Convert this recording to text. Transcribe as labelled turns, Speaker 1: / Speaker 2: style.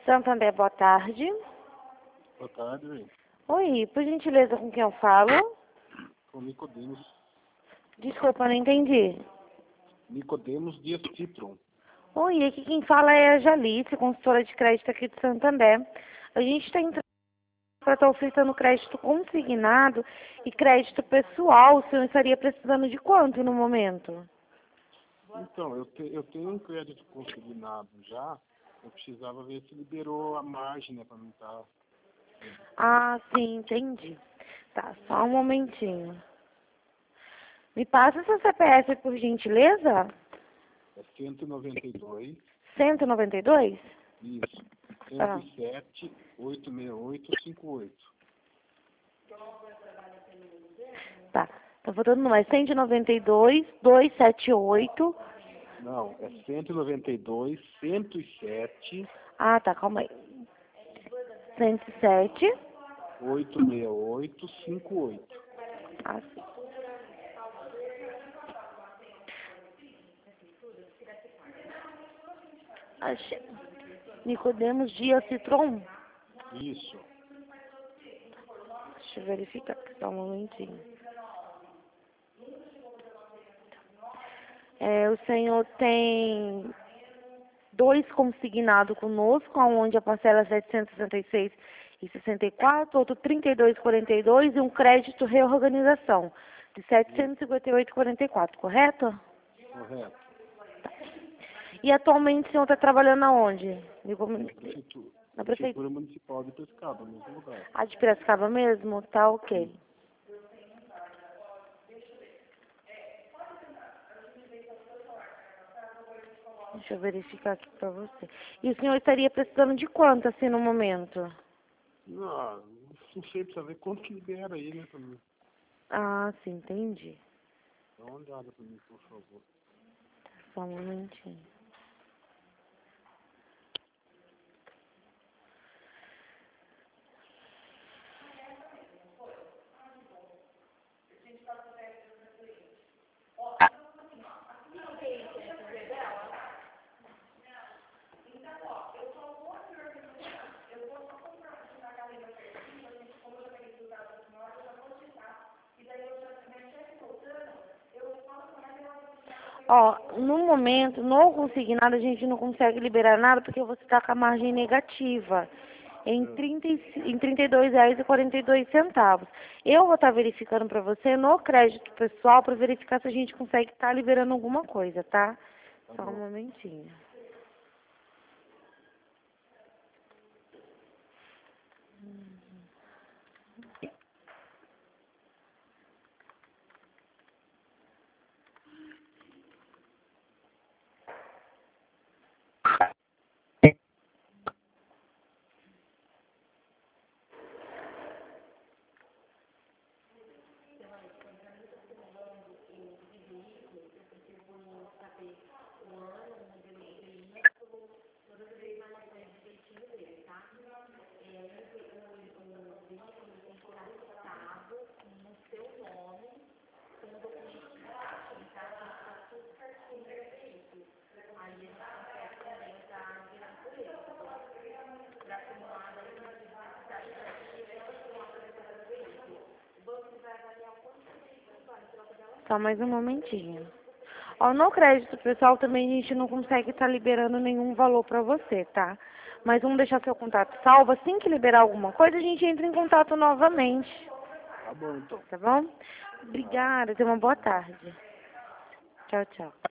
Speaker 1: Santander, boa tarde.
Speaker 2: Boa tarde, velho.
Speaker 1: Oi, por gentileza, com quem eu falo?
Speaker 2: Com Nicodemos.
Speaker 1: Desculpa, não entendi.
Speaker 2: Nicodemos Dias Citron.
Speaker 1: Oi, aqui quem fala é a Jalice, consultora de crédito aqui de Santander. A gente está entrando para estar ofertando crédito consignado e crédito pessoal. O senhor estaria precisando de quanto no momento?
Speaker 2: Então, eu tenho um crédito consignado já. Eu precisava ver se liberou a margem, né, para mim estar...
Speaker 1: Ah, sim, entendi. Tá, só um momentinho. Me passa seu CPF, por gentileza?
Speaker 2: É 192,
Speaker 1: 192?
Speaker 2: isso,
Speaker 1: Ah.
Speaker 2: 107, 868, 58.
Speaker 1: Tá, tá faltando mais 192, 278.
Speaker 2: Não, é 192, 107,
Speaker 1: Ah, tá, calma aí. 107.
Speaker 2: 868, 58.
Speaker 1: Ah, sim. Achei. Nicodemos Dias Citron.
Speaker 2: Isso.
Speaker 1: Deixa eu verificar aqui, só um momentinho. O senhor tem 2 consignados conosco, onde a parcela é 766,64, outro 32,42 e um crédito reorganização de 758,44, correto?
Speaker 2: Correto.
Speaker 1: E atualmente o senhor está trabalhando aonde?
Speaker 2: Na Prefeitura Municipal de Piracicaba, no mesmo lugar.
Speaker 1: A de Piracicaba mesmo? Tá, ok. Deixa eu verificar aqui pra você. E o senhor estaria precisando de quanto, assim, no momento?
Speaker 2: Não sei, precisa ver quanto que libera aí, né, pra mim.
Speaker 1: Ah, sim, entendi.
Speaker 2: Dá uma olhada pra mim, por favor.
Speaker 1: Só um momentinho. Ó, no momento, no consignado, a gente não consegue liberar nada porque você está com a margem negativa em em R$ 32,42. Eu vou estar verificando para você no crédito pessoal para verificar se a gente consegue estar liberando alguma coisa, tá? Só um momentinho. Só mais um momentinho. Ó, no crédito pessoal também a gente não consegue estar liberando nenhum valor para você, tá? Mas vamos deixar seu contato salvo. Assim que liberar alguma coisa, a gente entra em contato novamente.
Speaker 2: Tá bom, então.
Speaker 1: Tá bom? Obrigada, tenha uma boa tarde. Tchau, tchau.